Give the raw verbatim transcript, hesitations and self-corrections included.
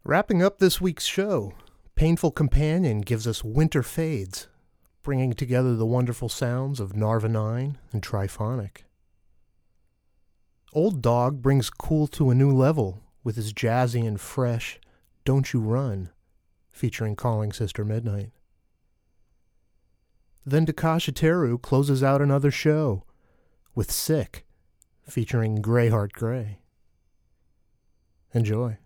Wrapping up this week's show, Painful Companion gives us Winter Fades, bringing together the wonderful sounds of Narva nine and Triphonic. Old Dog brings cool to a new level with his jazzy and fresh Don't You Run, featuring Calling Sister Midnight. Then Takashi Teru closes out another show with Sick, featuring Greyheart Grey. Enjoy.